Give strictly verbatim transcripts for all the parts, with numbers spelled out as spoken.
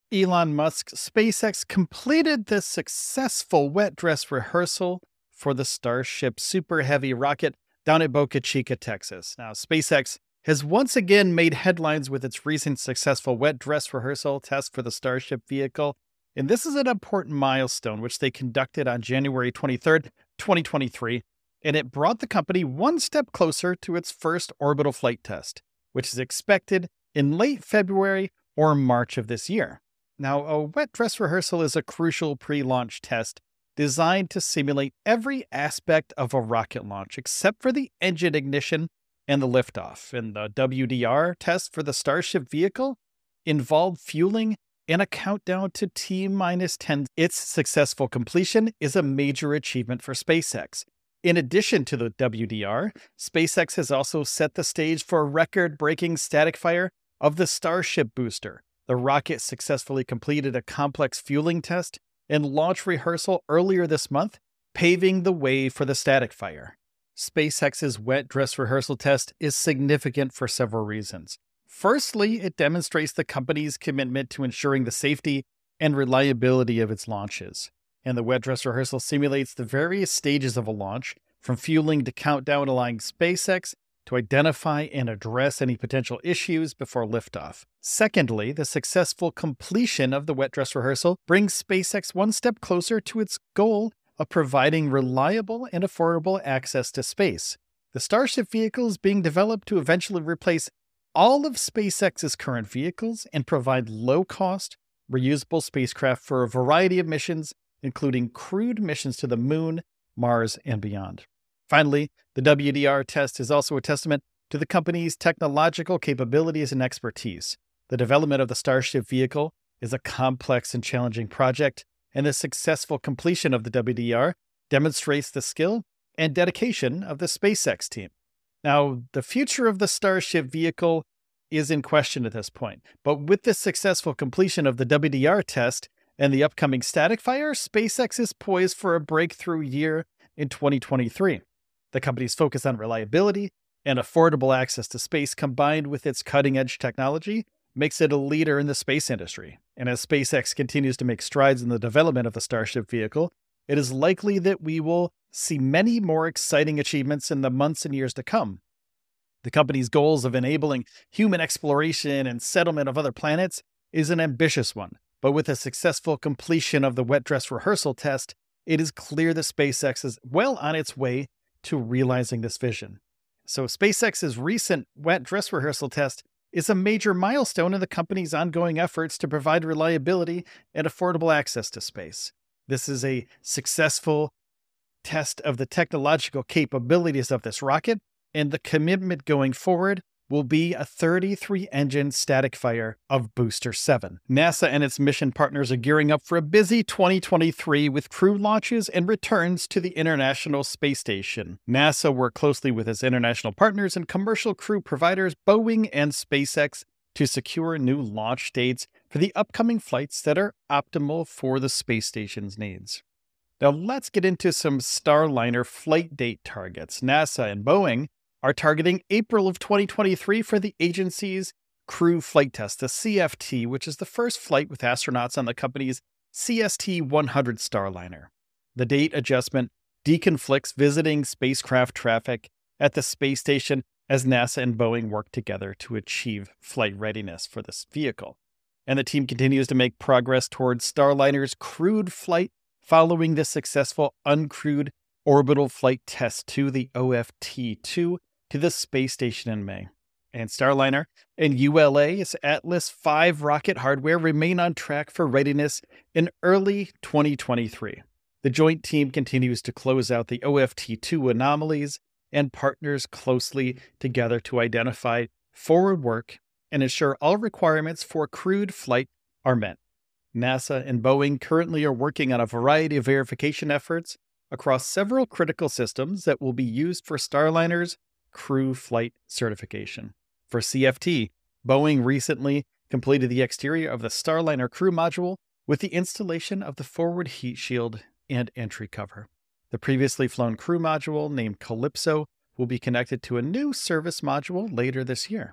Elon Musk's SpaceX completed the successful wet dress rehearsal for the Starship Super Heavy rocket down at Boca Chica, Texas. Now, SpaceX has once again made headlines with its recent successful wet dress rehearsal test for the Starship vehicle. And this is an important milestone, which they conducted on January twenty-third, twenty twenty-three. And it brought the company one step closer to its first orbital flight test, which is expected in late February or March of this year. Now, a wet dress rehearsal is a crucial pre-launch test designed to simulate every aspect of a rocket launch except for the engine ignition and the liftoff. And the W D R test for the Starship vehicle involved fueling and a countdown to T minus ten. Its successful completion is a major achievement for SpaceX. In addition to the W D R, SpaceX has also set the stage for a record-breaking static fire of the Starship booster. The rocket successfully completed a complex fueling test and launch rehearsal earlier this month, paving the way for the static fire. SpaceX's wet dress rehearsal test is significant for several reasons. Firstly, it demonstrates the company's commitment to ensuring the safety and reliability of its launches. And the wet dress rehearsal simulates the various stages of a launch, from fueling to countdown, allowing SpaceX to identify and address any potential issues before liftoff. Secondly, the successful completion of the wet dress rehearsal brings SpaceX one step closer to its goal of providing reliable and affordable access to space. The Starship vehicle is being developed to eventually replace all of SpaceX's current vehicles and provide low-cost, reusable spacecraft for a variety of missions, including crewed missions to the Moon, Mars, and beyond. Finally, the W D R test is also a testament to the company's technological capabilities and expertise. The development of the Starship vehicle is a complex and challenging project, and the successful completion of the W D R demonstrates the skill and dedication of the SpaceX team. Now, the future of the Starship vehicle is in question at this point, but with the successful completion of the W D R test and the upcoming static fire, SpaceX is poised for a breakthrough year in twenty twenty-three. The company's focus on reliability and affordable access to space, combined with its cutting-edge technology, makes it a leader in the space industry. And as SpaceX continues to make strides in the development of the Starship vehicle, it is likely that we will see many more exciting achievements in the months and years to come. The company's goals of enabling human exploration and settlement of other planets is an ambitious one, but with a successful completion of the wet dress rehearsal test, it is clear that SpaceX is well on its way to realizing this vision. So SpaceX's recent wet dress rehearsal test is a major milestone in the company's ongoing efforts to provide reliability and affordable access to space. This is a successful test of the technological capabilities of this rocket, and the commitment going forward will be a thirty-three engine static fire of Booster seven. NASA and its mission partners are gearing up for a busy twenty twenty-three with crew launches and returns to the International Space Station. NASA worked closely with its international partners and commercial crew providers, Boeing and SpaceX, to secure new launch dates for the upcoming flights that are optimal for the space station's needs. Now let's get into some Starliner flight date targets. NASA and Boeing are targeting April of twenty twenty-three for the agency's crew flight test, the C F T, which is the first flight with astronauts on the company's C S T one hundred Starliner. The date adjustment deconflicts visiting spacecraft traffic at the space station as NASA and Boeing work together to achieve flight readiness for this vehicle. And the team continues to make progress towards Starliner's crewed flight following the successful uncrewed orbital flight test to the O F T two to the space station in May. And Starliner and U L A's Atlas five rocket hardware remain on track for readiness in early twenty twenty-three. The joint team continues to close out the O F T two anomalies and partners closely together to identify forward work and ensure all requirements for crewed flight are met. NASA and Boeing currently are working on a variety of verification efforts across several critical systems that will be used for Starliner's crew flight certification. For C F T, Boeing recently completed the exterior of the Starliner crew module with the installation of the forward heat shield and entry cover. The previously flown crew module, named Calypso, will be connected to a new service module later this year.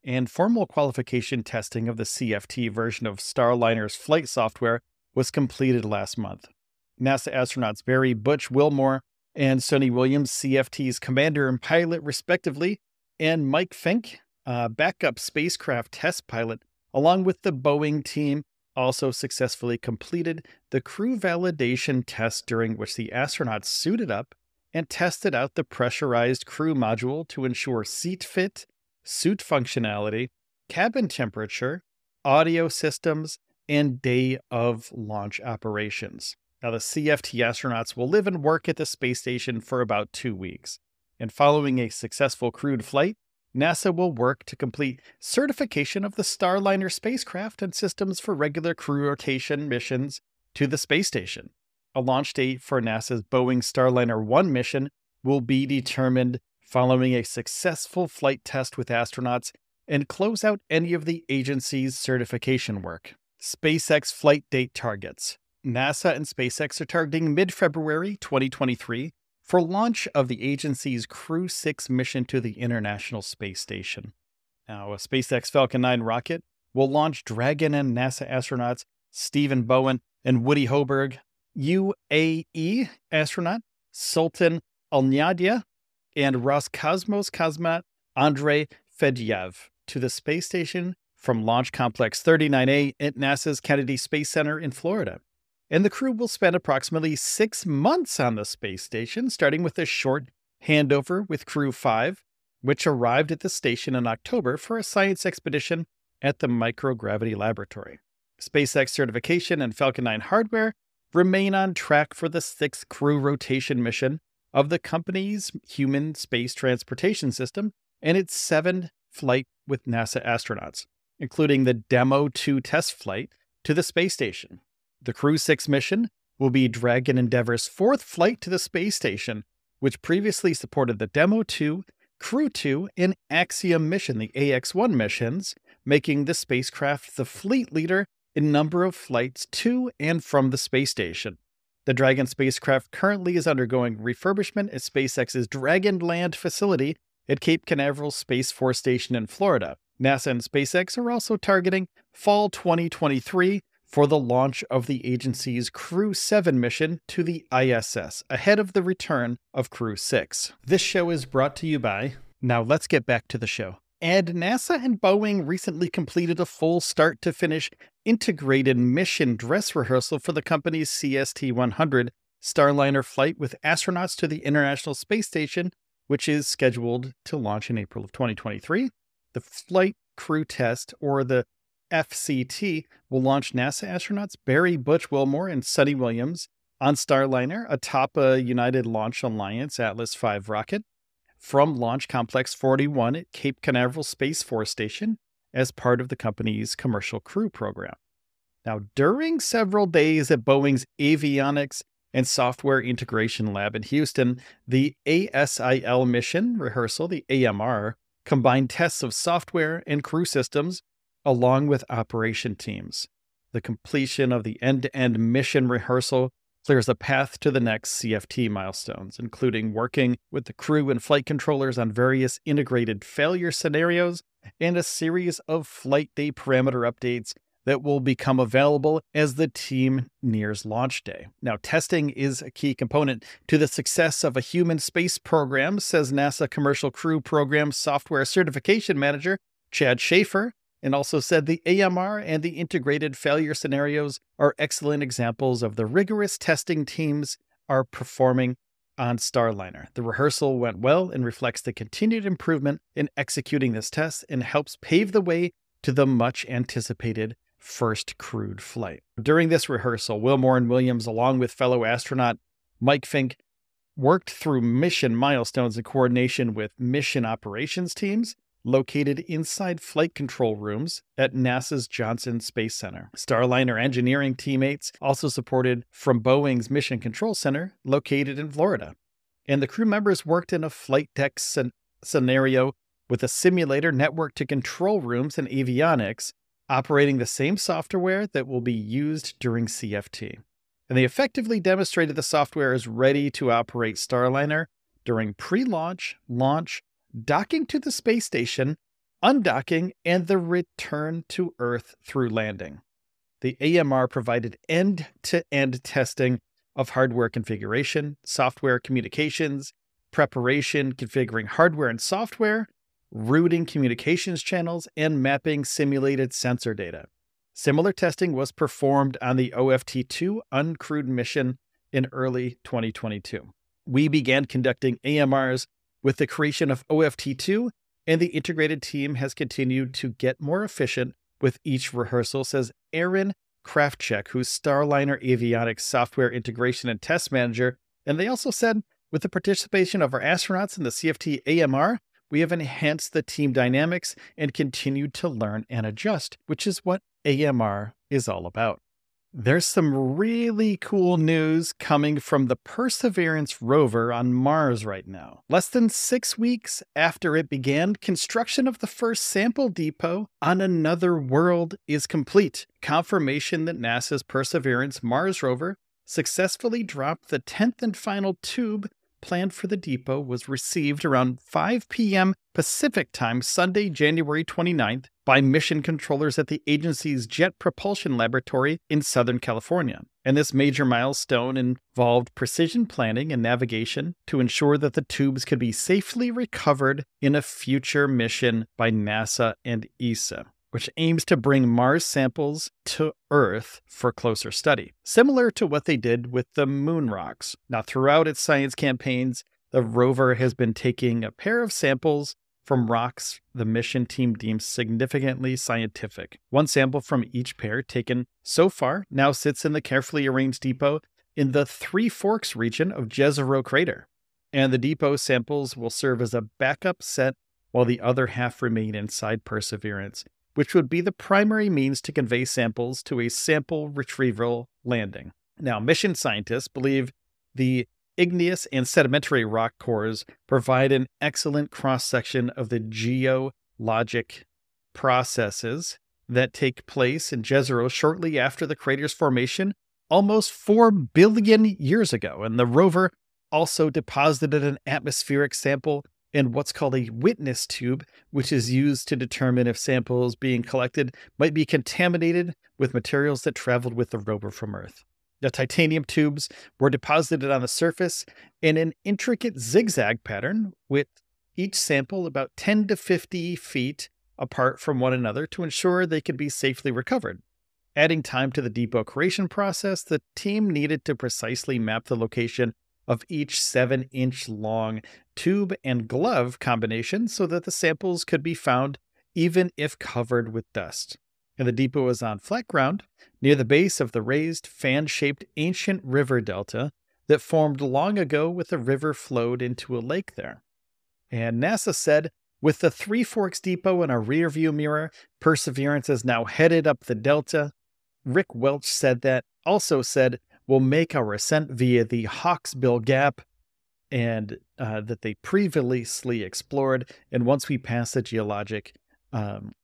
and formal qualification testing of the C F T version of Starliner's flight software was completed last month. NASA astronauts Barry Butch Wilmore and Sonny Williams, C F T's commander and pilot respectively, and Mike Fink, a backup spacecraft test pilot, along with the Boeing team, also successfully completed the crew validation test, during which the astronauts suited up and tested out the pressurized crew module to ensure seat fit, suit functionality, cabin temperature, audio systems, and day of launch operations. Now, the C F T astronauts will live and work at the space station for about two weeks. And following a successful crewed flight, NASA will work to complete certification of the Starliner spacecraft and systems for regular crew rotation missions to the space station. A launch date for NASA's Boeing Starliner one mission will be determined following a successful flight test with astronauts and close out any of the agency's certification work. SpaceX flight date targets. NASA and SpaceX are targeting mid-February twenty twenty-three for launch of the agency's Crew six mission to the International Space Station. Now, a SpaceX Falcon nine rocket will launch Dragon and NASA astronauts Stephen Bowen and Woody Hoburg, U A E astronaut Sultan Al-Nyadia, and Roscosmos cosmonaut Andrei Fedyaev to the space station from Launch Complex thirty-nine A at NASA's Kennedy Space Center in Florida. And the crew will spend approximately six months on the space station, starting with a short handover with Crew five, which arrived at the station in October for a science expedition at the Microgravity Laboratory. SpaceX certification and Falcon nine hardware remain on track for the sixth crew rotation mission of the company's human space transportation system and its seventh flight with NASA astronauts, including the Demo two test flight to the space station. The Crew six mission will be Dragon Endeavour's fourth flight to the space station, which previously supported the Demo two, Crew two, and Axiom mission, the A X one missions, making the spacecraft the fleet leader in number of flights to and from the space station. The Dragon spacecraft currently is undergoing refurbishment at SpaceX's Dragon Land facility at Cape Canaveral Space Force Station in Florida. NASA and SpaceX are also targeting fall twenty twenty-three for the launch of the agency's Crew seven mission to the I S S, ahead of the return of Crew six. This show is brought to you by... Now let's get back to the show. And NASA and Boeing recently completed a full start-to-finish integrated mission dress rehearsal for the company's C S T one hundred Starliner flight with astronauts to the International Space Station, which is scheduled to launch in April of twenty twenty-three. The flight crew test, or the F C T, will launch NASA astronauts Barry Butch Wilmore and Sonny Williams on Starliner atop a United Launch Alliance Atlas five rocket from Launch Complex forty-one at Cape Canaveral Space Force Station as part of the company's commercial crew program. Now, during several days at Boeing's Avionics and Software Integration Lab in Houston, the A S I L mission rehearsal, the A M R, combined tests of software and crew systems along with operation teams. The completion of the end-to-end mission rehearsal clears a path to the next C F T milestones, including working with the crew and flight controllers on various integrated failure scenarios and a series of flight day parameter updates that will become available as the team nears launch day. Now, testing is a key component to the success of a human space program, says NASA Commercial Crew Program Software Certification Manager Chad Schaefer, and also said the A M R and the integrated failure scenarios are excellent examples of the rigorous testing teams are performing on Starliner. The rehearsal went well and reflects the continued improvement in executing this test and helps pave the way to the much anticipated first crewed flight. During this rehearsal, Wilmore and Williams, along with fellow astronaut Mike Fink, worked through mission milestones in coordination with mission operations teams located inside flight control rooms at NASA's Johnson Space Center. Starliner engineering teammates also supported from Boeing's Mission Control Center located in Florida. And the crew members worked in a flight deck scen- scenario with a simulator network to control rooms and avionics, operating the same software that will be used during C F T. And they effectively demonstrated the software is ready to operate Starliner during pre-launch, launch, docking to the space station, undocking, and the return to Earth through landing. The A M R provided end-to-end testing of hardware configuration, software communications, preparation, configuring hardware and software, routing communications channels, and mapping simulated sensor data. Similar testing was performed on the O F T two uncrewed mission in early twenty twenty-two. We began conducting A M Rs with the creation of O F T two, and the integrated team has continued to get more efficient with each rehearsal, says Aaron Kraftcheck, who's Starliner Avionics software integration and test manager. And they also said, with the participation of our astronauts in the C F T A M R, we have enhanced the team dynamics and continued to learn and adjust, which is what A M R is all about. There's some really cool news coming from the Perseverance rover on Mars right now. Less than six weeks after it began, construction of the first sample depot on another world is complete. Confirmation that NASA's Perseverance Mars rover successfully dropped the tenth and final tube planned for the depot was received around five p m Pacific time, Sunday, January twenty-ninth, by mission controllers at the agency's Jet Propulsion Laboratory in Southern California. And this major milestone involved precision planning and navigation to ensure that the tubes could be safely recovered in a future mission by NASA and E S A, which aims to bring Mars samples to Earth for closer study, similar to what they did with the moon rocks. Now, throughout its science campaigns, the rover has been taking a pair of samples from rocks the mission team deems significantly scientific. One sample from each pair taken so far now sits in the carefully arranged depot in the Three Forks region of Jezero Crater. And the depot samples will serve as a backup set while the other half remain inside Perseverance, which would be the primary means to convey samples to a sample retrieval landing. Now, mission scientists believe the igneous and sedimentary rock cores provide an excellent cross-section of the geologic processes that take place in Jezero shortly after the crater's formation, almost four billion years ago. And the rover also deposited an atmospheric sample in what's called a witness tube, which is used to determine if samples being collected might be contaminated with materials that traveled with the rover from Earth. The titanium tubes were deposited on the surface in an intricate zigzag pattern, with each sample about ten to fifty feet apart from one another to ensure they could be safely recovered. Adding time to the depot creation process, the team needed to precisely map the location of each seven inch long tube and glove combination so that the samples could be found even if covered with dust. And the depot is on flat ground near the base of the raised fan-shaped ancient river delta that formed long ago when the river flowed into a lake there. And NASA said, with the Three Forks depot in our rearview mirror, Perseverance is now headed up the delta. Rick Welch said that, also said, we'll make our ascent via the Hawksbill Gap, and uh, that they previously explored. And once we pass the geologic um,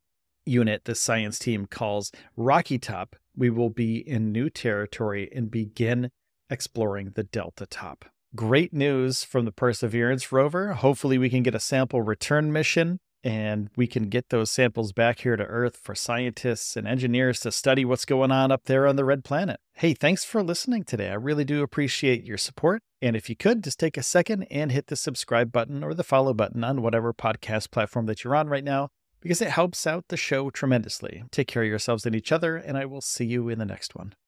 unit the science team calls Rocky Top, we will be in new territory and begin exploring the Delta Top. Great news from the Perseverance rover. Hopefully we can get a sample return mission and we can get those samples back here to Earth for scientists and engineers to study what's going on up there on the red planet. Hey, thanks for listening today. I really do appreciate your support. And if you could, just take a second and hit the subscribe button or the follow button on whatever podcast platform that you're on right now, because it helps out the show tremendously. Take care of yourselves and each other, and I will see you in the next one.